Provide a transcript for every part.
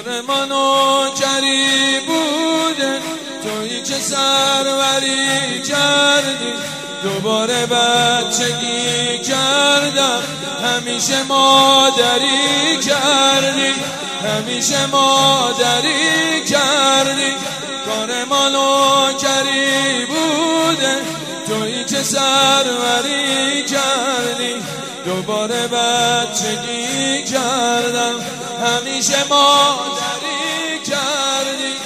کار ما نوکری بوده، تویی که سروری کردی. دوباره بچگی کردم، همیشه مادری کردی، همیشه مادری کردی. کار ما نوکری بوده، تویی که سروری کردی. دوباره بچگی کردم، همیشه مادری کردی.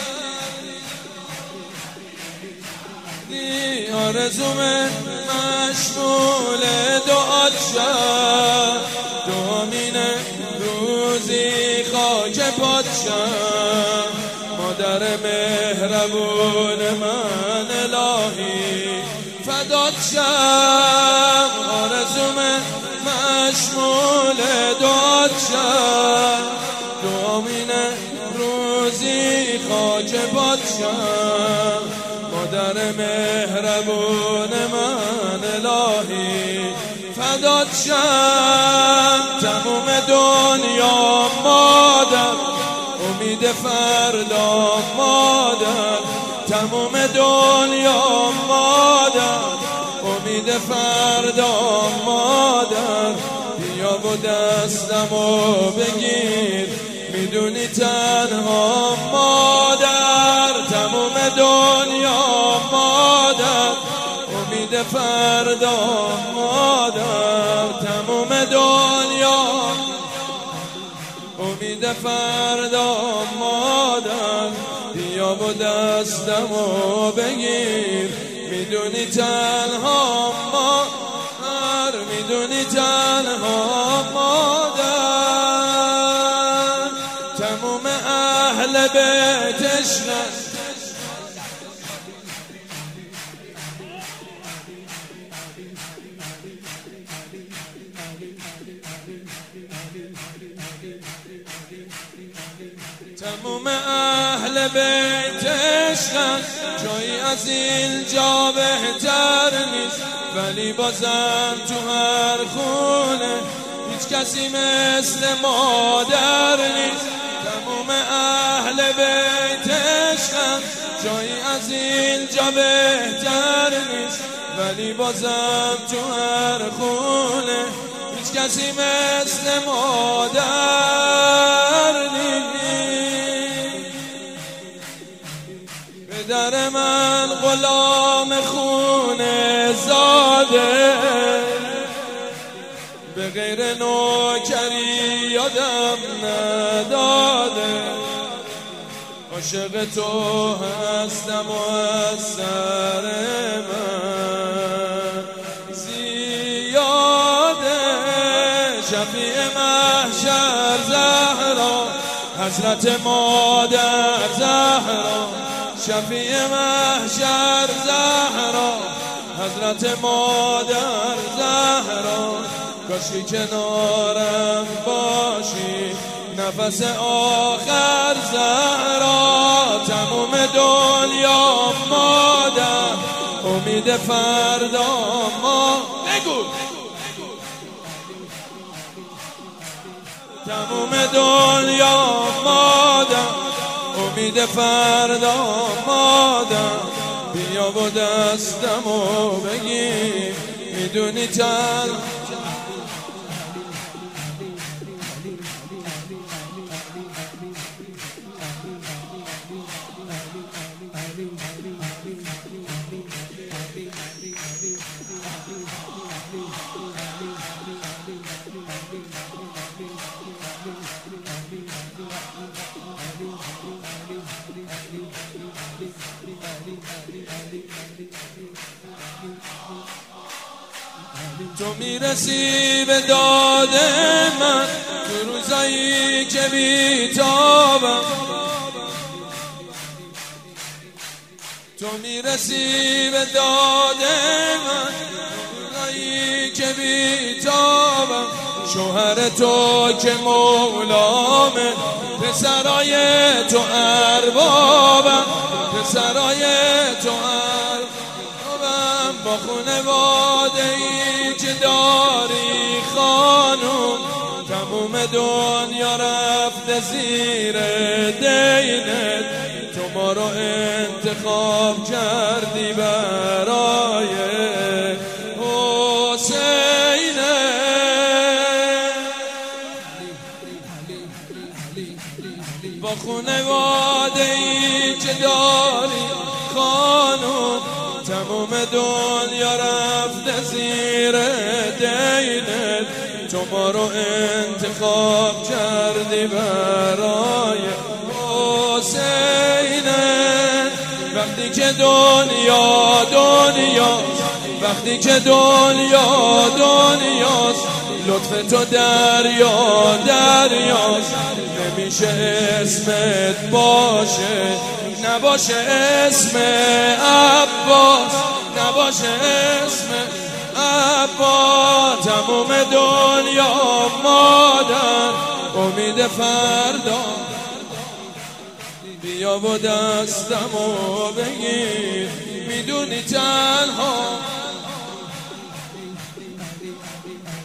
آرزوم مشغول دعات شد، دومین روزی خاک پات شد. مادر مهربون من الهی فدات شد. آرزوم مشغول دعات شد، دومین روزی خاک پات شد. مادر مهربون من الهی فدات شم. تموم دنیا مادر، امید فردا مادر. تموم دنیا مادر، امید فردا مادر. بیا و دستمو بگیر، میدونی تنها مادر. تموم دنیا مادر، امید فردا مادر. تموم دنیا امید فردا مادر. بیا و دستمو بگیر، میدونی تنها مادر، میدونی تنها مادر. تموم اهل بیتش تموم اهل بیتش جایی از اینجا بهتر نیست، ولی بازم تو هر خونه هیچ کسی مثل مادر نیست. تموم اهل بیتش جایی از اینجا بهتر نیست، ولی بازم تو هر خونه هیچ کسی مثل مادر نیست. پدر من غلام خونه زاده، به غیر نوکری یادم نداده. عاشق تو هستم و از سر من زیاده. شفیع محشر زهرا، حضرت مادر زهرا. شفیع محشر زهرا، حضرت مادر زهرا. کاشکی کنارم باشی نفس آخر زهرا. تموم دنیا مادر، امید فردا ما. بگو تموم دنیا مادر، امید فردا مادر. بیا و دستمو بگیر، میدونی تو میرسی به داد من تو روزایی که بیتابم. تو میرسی به داد من تو روزایی که بیتابم. شوهر تو که مولامه، پسرای تو اربابم. پسرای تو اربابم، با خونواده ای که داری خانوم. تموم دنیا رفته زیر دینت، تو ما رو انتخاب کردی برای حسینه. با خانواده ای که داری خانم، تموم دنیا رفته زیر دینت، تو ما رو انتخاب کردی برای حسینت. وقتی که وقتی که دنیاست، لطف تو دریاست، نمیشه اسمت نباشه اسم عباس، نباشه اسم عباس. تموم دنیا مادر امید فردا، بیا و دستمو بگیر، میدونی تنها